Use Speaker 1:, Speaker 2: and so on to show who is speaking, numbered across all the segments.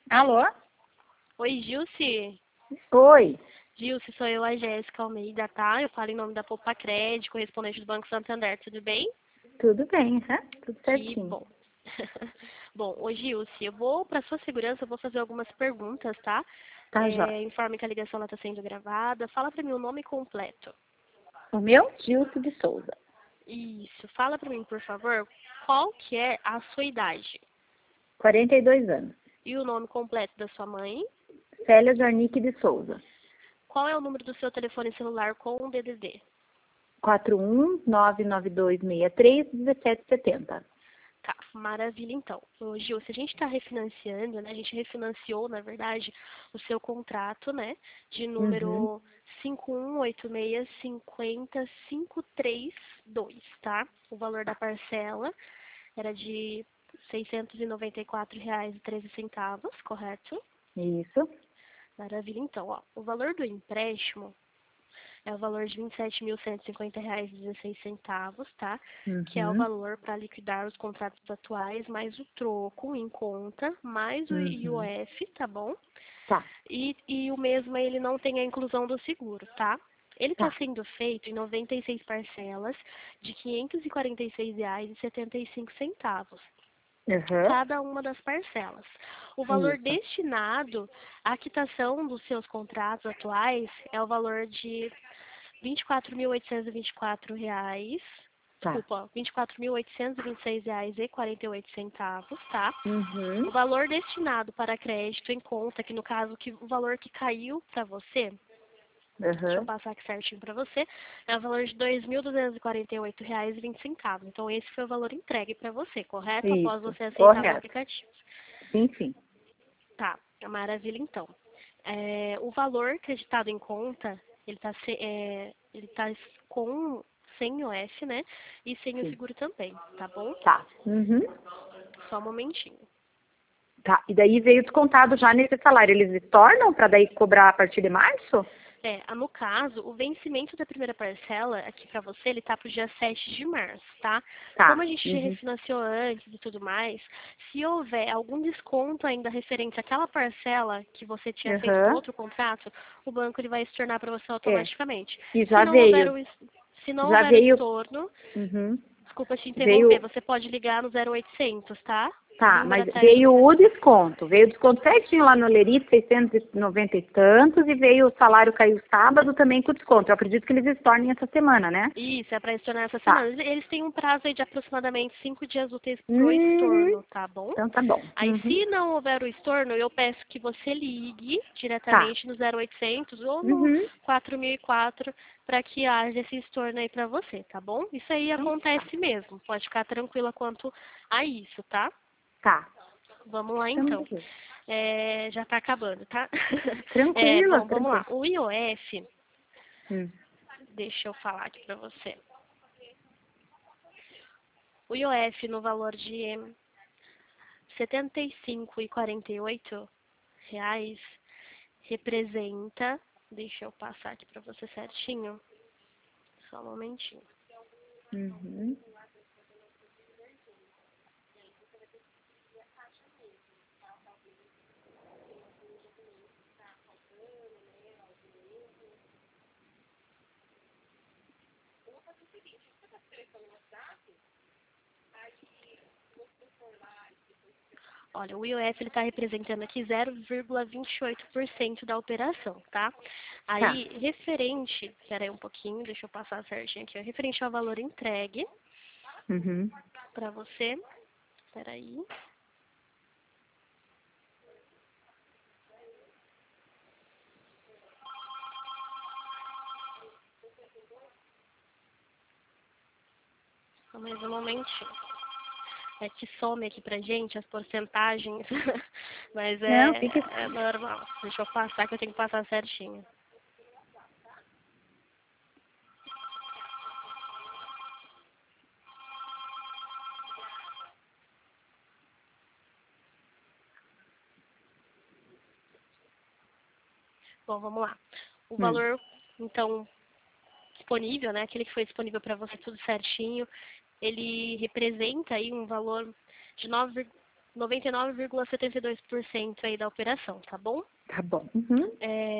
Speaker 1: Alô?
Speaker 2: Oi, Gilce.
Speaker 1: Oi.
Speaker 2: Gilce, sou eu, a Jéssica Almeida, tá? Eu falo em nome da Poupa Crédito, correspondente do Banco Santander, tudo bem?
Speaker 1: Tudo bem, né? Tudo
Speaker 2: Que
Speaker 1: certinho.
Speaker 2: bom. Bom, ô Gilce, para sua segurança, eu vou fazer algumas perguntas, tá?
Speaker 1: Tá, jóia.
Speaker 2: Informe que a ligação está sendo gravada. Fala para mim o nome completo.
Speaker 1: O meu? Gilson de Souza.
Speaker 2: Isso. Fala para mim, por favor, qual que é a sua idade?
Speaker 1: 42 anos.
Speaker 2: E o nome completo da sua mãe?
Speaker 1: Célia Zornick de Souza.
Speaker 2: Qual é o número do seu telefone celular com o DDD?
Speaker 1: 41992631770.
Speaker 2: Tá, maravilha então. Ô, Gil, se a gente está refinanciando, né? A gente refinanciou, na verdade, o seu contrato, né? De
Speaker 1: Uhum.
Speaker 2: número 518650532, tá? O valor da parcela era de R$ 694,13, correto?
Speaker 1: Isso.
Speaker 2: Maravilha então, ó. O valor do empréstimo é o valor de R$ 27.150,16, tá? Que é o
Speaker 1: Uhum.
Speaker 2: valor para liquidar os contratos atuais, mais o troco em conta, mais o
Speaker 1: Uhum.
Speaker 2: IOF, tá bom?
Speaker 1: Tá,
Speaker 2: E o mesmo ele não tem a inclusão do seguro, tá? Ele está
Speaker 1: tá.
Speaker 2: sendo feito em 96 parcelas de R$ 546,75,
Speaker 1: Uhum.
Speaker 2: cada uma das parcelas. O valor
Speaker 1: Isso.
Speaker 2: destinado à quitação dos seus contratos atuais é o valor de R$ 24.824,
Speaker 1: Tá.
Speaker 2: desculpa, R$ 24.826,48, tá?
Speaker 1: Uhum.
Speaker 2: O valor destinado para crédito em conta, que no caso o valor que caiu para você, deixa eu
Speaker 1: Uhum.
Speaker 2: passar aqui certinho para você, é o valor de R$ 2.248,20. Então esse foi o valor entregue para você, correto? Após
Speaker 1: Isso.
Speaker 2: você aceitar o
Speaker 1: Correto.
Speaker 2: aplicativo.
Speaker 1: Sim, sim.
Speaker 2: Tá, maravilha então. O valor creditado em conta, ele tá com sem o F, né? E sem o
Speaker 1: Sim.
Speaker 2: seguro também, tá bom?
Speaker 1: Tá. Uhum.
Speaker 2: Só um momentinho.
Speaker 1: Tá. E daí veio descontado já nesse salário. Eles tornam para daí cobrar a partir de março?
Speaker 2: No caso, o vencimento da primeira parcela aqui para você, ele tá pro dia 7 de março, tá? Como
Speaker 1: Tá.
Speaker 2: a gente te
Speaker 1: Uhum.
Speaker 2: refinanciou antes e tudo mais, se houver algum desconto ainda referente àquela parcela que você tinha feito no
Speaker 1: Uhum.
Speaker 2: outro contrato, o banco ele vai estornar para você
Speaker 1: É.
Speaker 2: automaticamente.
Speaker 1: E
Speaker 2: Se
Speaker 1: já
Speaker 2: não houver
Speaker 1: veio.
Speaker 2: se não
Speaker 1: Já
Speaker 2: houver o
Speaker 1: veio.
Speaker 2: estorno,
Speaker 1: Uhum.
Speaker 2: desculpa te interromper,
Speaker 1: Veio.
Speaker 2: você pode ligar no 0800, tá? O
Speaker 1: Tá,
Speaker 2: número
Speaker 1: mas
Speaker 2: atrás do
Speaker 1: veio o
Speaker 2: aplicativo.
Speaker 1: desconto. Veio o desconto certinho lá no Lerite, 690 e tantos, e veio o salário caiu sábado também com desconto. Eu acredito que eles estornem essa semana, né?
Speaker 2: Isso, é para estornar essa
Speaker 1: Tá.
Speaker 2: semana. Eles têm um prazo aí de aproximadamente 5 dias úteis pro
Speaker 1: Uhum.
Speaker 2: estorno, tá bom?
Speaker 1: Então tá bom.
Speaker 2: Aí,
Speaker 1: Uhum.
Speaker 2: se não houver o estorno, eu peço que você ligue
Speaker 1: Tá.
Speaker 2: diretamente no 0800 ou no
Speaker 1: Uhum.
Speaker 2: 4004 para que haja esse estorno aí para você, tá bom? Isso aí
Speaker 1: Então tá.
Speaker 2: acontece mesmo. Pode ficar tranquila quanto a isso, tá?
Speaker 1: Tá.
Speaker 2: Vamos lá
Speaker 1: Então,
Speaker 2: então.
Speaker 1: beleza.
Speaker 2: Já tá acabando, tá?
Speaker 1: Tranquila,
Speaker 2: Bom, vamos lá.
Speaker 1: tranquila.
Speaker 2: O IOF,
Speaker 1: Hum.
Speaker 2: deixa eu falar aqui para você. O IOF no valor de R$ 75,48 representa, deixa eu passar aqui para você certinho, só um momentinho.
Speaker 1: Uhum.
Speaker 2: Olha, o IOF ele está representando aqui 0,28% da operação, tá?
Speaker 1: Tá.
Speaker 2: Aí, referente, peraí um pouquinho, deixa eu passar certinho aqui, ó, referente ao valor entregue
Speaker 1: Uhum.
Speaker 2: para você, peraí. Só mais um momentinho. É que some aqui pra gente as porcentagens, mas
Speaker 1: Não, fique.
Speaker 2: é normal. Deixa eu passar que eu tenho que passar certinho. Bom, vamos lá. O
Speaker 1: Hum.
Speaker 2: valor, então, disponível, né? Aquele que foi disponível para você tudo certinho, ele representa aí um valor de 99,72% aí da operação, tá bom?
Speaker 1: Tá bom. Uhum.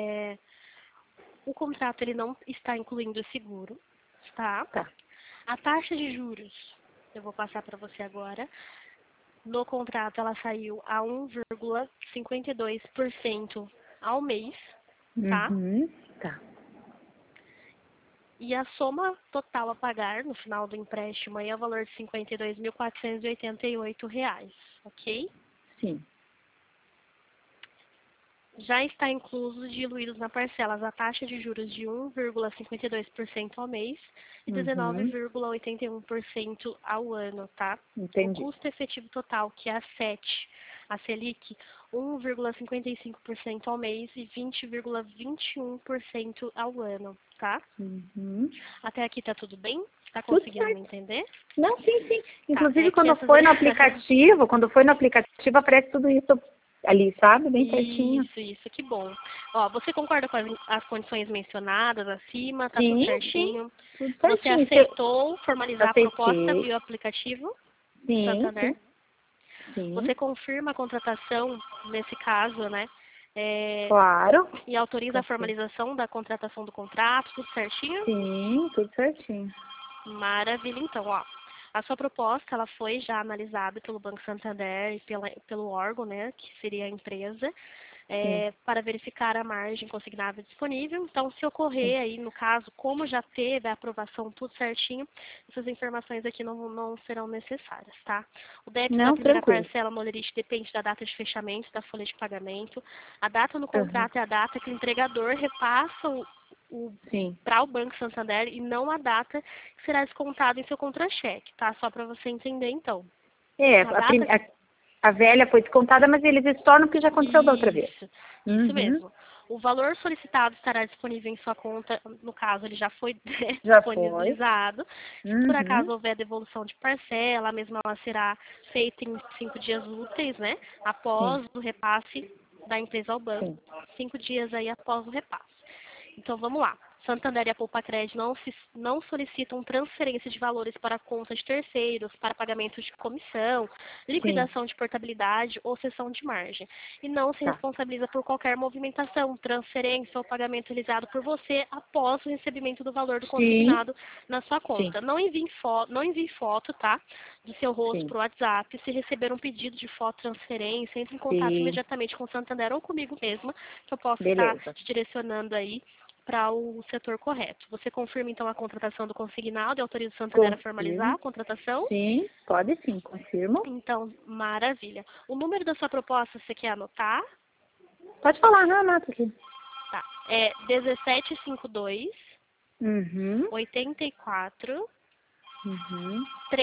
Speaker 2: O contrato ele não está incluindo o seguro, tá?
Speaker 1: Tá.
Speaker 2: A taxa de juros, eu vou passar para você agora. No contrato ela saiu a 1,52% ao mês, tá?
Speaker 1: Uhum. Tá.
Speaker 2: E a soma total a pagar no final do empréstimo aí é o valor de R$ 52.488, ok?
Speaker 1: Sim.
Speaker 2: Já está incluso diluídos na parcelas a taxa de juros de 1,52% ao mês e
Speaker 1: Uhum.
Speaker 2: 19,81% ao ano, tá?
Speaker 1: Entendi.
Speaker 2: O custo efetivo total, que é a a Selic, 1,55% ao mês e 20,21% ao ano, tá?
Speaker 1: Uhum.
Speaker 2: Até aqui tá tudo bem? Tá
Speaker 1: Tudo
Speaker 2: conseguindo me
Speaker 1: certo.
Speaker 2: entender?
Speaker 1: Não, sim, sim.
Speaker 2: Tá,
Speaker 1: Inclusive,
Speaker 2: que
Speaker 1: quando
Speaker 2: essas...
Speaker 1: foi no aplicativo, aparece tudo isso ali, sabe? Bem certinho.
Speaker 2: Isso, que bom. Ó, você concorda com as condições mencionadas acima? Tá tudo
Speaker 1: Sim, sim.
Speaker 2: certinho?
Speaker 1: Tudo
Speaker 2: Você
Speaker 1: certinho.
Speaker 2: aceitou formalizar a proposta
Speaker 1: Aceitei.
Speaker 2: via aplicativo
Speaker 1: Sim,
Speaker 2: Santander?
Speaker 1: sim. Sim.
Speaker 2: Você confirma a contratação, nesse caso, né?
Speaker 1: Claro.
Speaker 2: E autoriza a
Speaker 1: Confio.
Speaker 2: formalização da contratação do contrato, tudo certinho?
Speaker 1: Sim, tudo certinho.
Speaker 2: Maravilha, então, ó. A sua proposta, ela foi já analisada pelo Banco Santander e pelo órgão, né, que seria a empresa,
Speaker 1: Sim,
Speaker 2: para verificar a margem consignável disponível. Então, se
Speaker 1: sim.
Speaker 2: ocorrer aí, no caso, como já teve a aprovação tudo certinho, essas informações aqui não serão necessárias, tá? O débito da
Speaker 1: Não,
Speaker 2: primeira
Speaker 1: tranquilo.
Speaker 2: parcela no Olerite depende da data de fechamento da folha de pagamento. A data no
Speaker 1: Uhum.
Speaker 2: contrato é a data que o entregador repassa
Speaker 1: Sim.
Speaker 2: para o Banco Santander e não a data que será descontado em seu contra-cheque, tá? Só para você entender, então.
Speaker 1: É,
Speaker 2: A data...
Speaker 1: a velha foi descontada, mas eles estornam porque já aconteceu da outra vez.
Speaker 2: Isso
Speaker 1: Uhum.
Speaker 2: mesmo. O valor solicitado estará disponível em sua conta, no caso, ele já foi
Speaker 1: Já foi.
Speaker 2: disponibilizado. Se por acaso
Speaker 1: Uhum.
Speaker 2: houver devolução de parcela, a mesma ela será feita em 5 dias úteis, né?
Speaker 1: Sim,
Speaker 2: Após o repasse da empresa ao banco.
Speaker 1: sim.
Speaker 2: 5 dias aí após o repasse. Então, vamos lá. Santander e a Poupa Crédito não solicitam transferência de valores para contas de terceiros, para pagamento de comissão,
Speaker 1: Sim,
Speaker 2: liquidação de portabilidade ou cessão de margem. E não se
Speaker 1: tá.
Speaker 2: responsabiliza por qualquer movimentação, transferência ou pagamento realizado por você após o recebimento do valor do
Speaker 1: Sim,
Speaker 2: consignado na sua
Speaker 1: sim,
Speaker 2: conta. Não envie foto, tá? Do seu rosto
Speaker 1: sim,
Speaker 2: para o WhatsApp. Se receber um pedido de foto transferência, entre em contato
Speaker 1: sim.
Speaker 2: imediatamente com o Santander ou comigo mesma, que eu posso estar
Speaker 1: Beleza.
Speaker 2: te direcionando aí para o setor correto. Você confirma, então, a contratação do consignado e autoriza o Santander a formalizar
Speaker 1: Confirmo.
Speaker 2: a contratação?
Speaker 1: Sim, pode sim, confirmo.
Speaker 2: Então, maravilha. O número da sua proposta você quer anotar?
Speaker 1: Pode falar, não, anota aqui.
Speaker 2: Tá. É 1752
Speaker 1: Uhum.
Speaker 2: 84
Speaker 1: Uhum.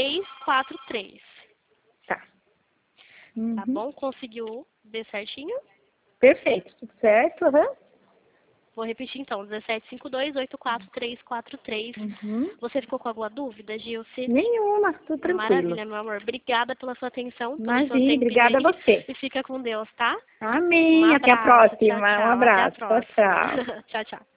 Speaker 2: 343.
Speaker 1: Tá.
Speaker 2: Tá
Speaker 1: Uhum.
Speaker 2: bom? Conseguiu ver certinho?
Speaker 1: Perfeito, tudo certo, aham.
Speaker 2: Vou repetir então, 1752-84343.
Speaker 1: Uhum.
Speaker 2: Você ficou com alguma dúvida, Gilce?
Speaker 1: Nenhuma, tudo tranquilo.
Speaker 2: Maravilha, meu amor. Obrigada pela sua atenção, pelo seu
Speaker 1: Imagina,
Speaker 2: tempinho
Speaker 1: obrigada a
Speaker 2: aí.
Speaker 1: você.
Speaker 2: E fica com Deus, tá? Um
Speaker 1: Amém. Até a
Speaker 2: abraço. Tchau,
Speaker 1: próxima. Um
Speaker 2: tchau. Até a
Speaker 1: abraço. Tchau,
Speaker 2: próxima.
Speaker 1: tchau.
Speaker 2: Tchau, tchau.